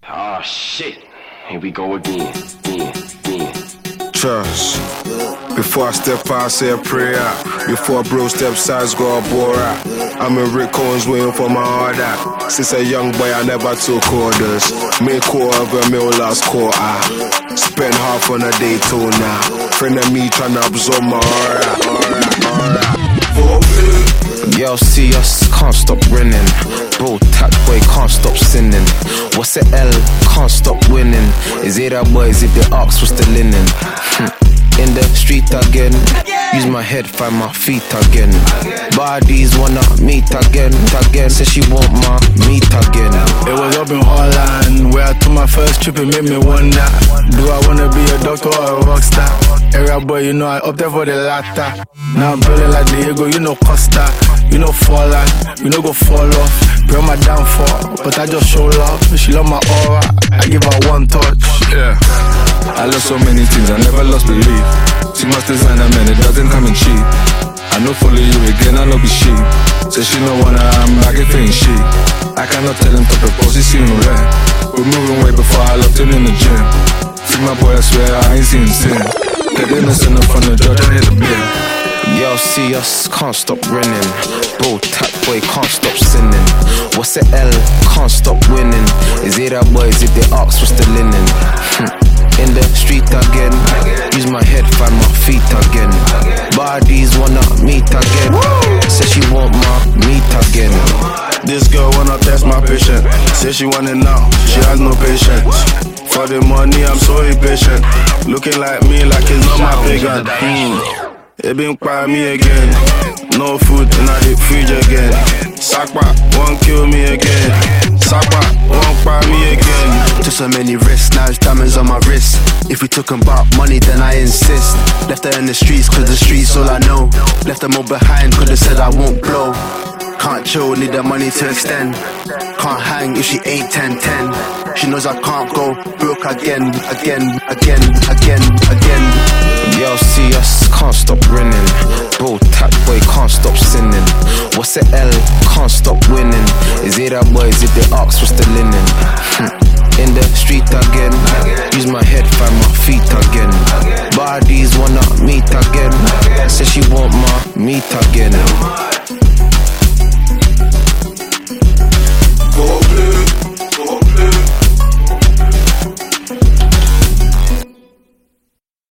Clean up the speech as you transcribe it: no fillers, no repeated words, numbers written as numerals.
Oh shit, here we go again. Trust. Before I step out, say a prayer. Before bro steps out, go a bore out. I'm in Rick Owens waiting for my heart out. Since a young boy, I never took orders. Made $250,000 last quarter. Spent half on a Daytona. Friend of me tryna absorb my aura. Y'all see us, can't stop running. Bro, tap boy, can't stop sinning. What's the L? Can't stop winning. Is it our boys if they ask what's the linen? In the street again. Use my head, find my feet again. Bodies wanna meet again. Said she want my meat again. It was up in Holland where I took my first trip, it made me wonder. Do I wanna be a doctor or a rockstar? Area boy, you know I up there for the latter. Now I'm building like Diego, you know Costa. You know fall out, you know go fall off. Bro, my downfall, but I just show love. She love my aura, I give her one touch. Yeah, I lost so many things, I never lost belief. She must design a man, it doesn't come in cheap. I know follow you again, I know be she. Say she no wanna, I'm back if ain't she. I cannot tell him to propose, he see no red. We're moving way before I left him in the gym. See my boy, I swear I ain't seen sin. Get innocent up on the judge, I hit the bill. Y'all see us, can't stop running. Bro, tap boy, can't stop sinning. What's the L? Can't stop winning. Is it our boys if they ask what's the linen? In the street again. Use my head, find my feet again. Bodies wanna meet again. Said she want my meat again. This girl wanna test my patience. Say she want it now, she has no patience. For the money, I'm so impatient. Looking like me, like it's not my pagan. It been by me again. No food in the fridge again. Sakpa won't kill me again. Sakpa won't buy me again. Just so many wrist knives, diamonds on my wrist. If we talking about money, then I insist. Left her in the streets, cause the streets all I know. Left them all behind, cause they said I won't blow. Can't chill, need the money to extend. Can't hang if she ain't 10-10. She knows I can't go broke again. Y'all see us, can't stop running. Bro, tap boy, can't stop sinning. What's the L? Can't stop winning. Is it our boys if they ask what's the linen? In the street again. Use my head, find my feet again. Bodies wanna meet again. Said she want my meat again.